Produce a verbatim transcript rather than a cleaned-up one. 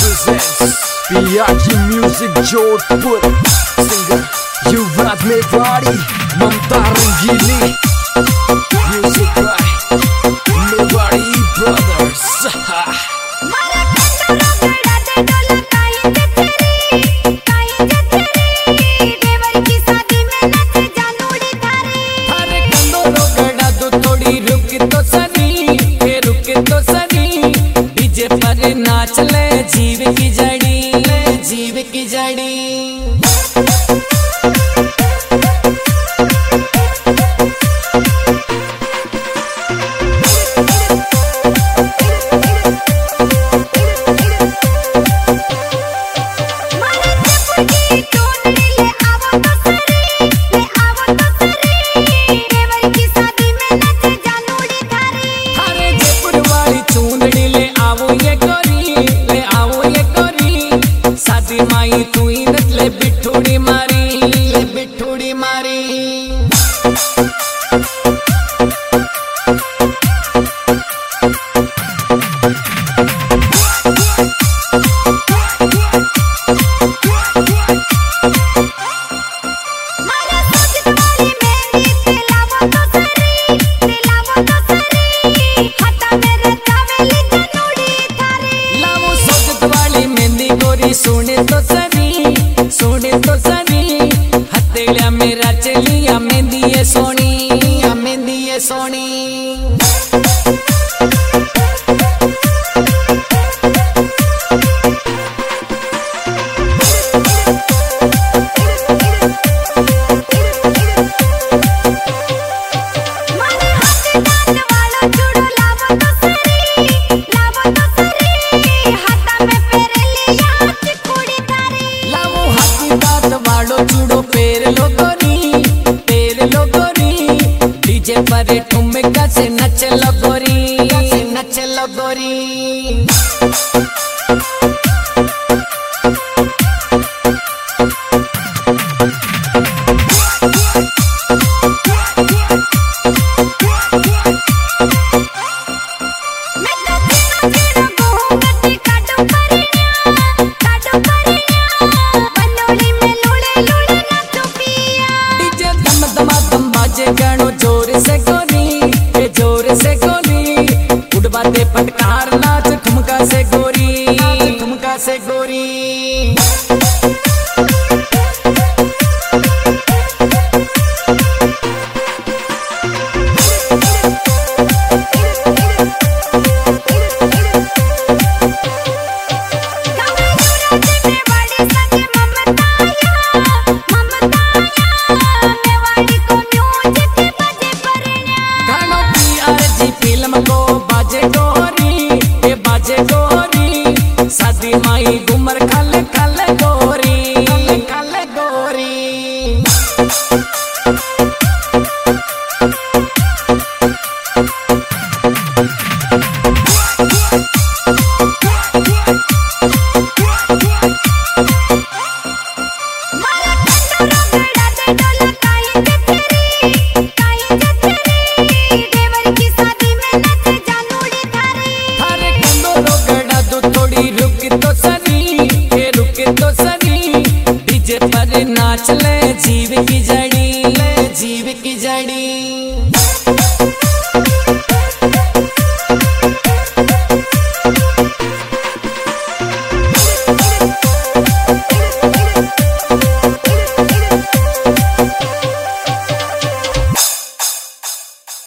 presents P R G Music Jodhpur. Singer Yuvraj Mewari, Mamta Rangili. Music by Mewari Brothers. नाच ले जीव की जड़ी, जीव की जड़ी। माई तू ही ले बिठुड़ी मारी, ले बिठुड़ी मारी। सोने तो सनी, सोने तो सनी, हथेलिया मेरा चलिया मेहंदी है सोनी, मेहंदी है सोनी। चूड़ो पेर लो गोरी, पेर लो गोरी, डीजे पर ठुमका से नच लो गोरी, नच लो गोरी। गणो जोर से गोरी, जोर से गोरी, उड़वाते फटकार नाच ठुमका से गोरी, ठुमका से गोरी। शादी माई घूमर खल खल गोरी, खल गोरी। नाच ले जीव की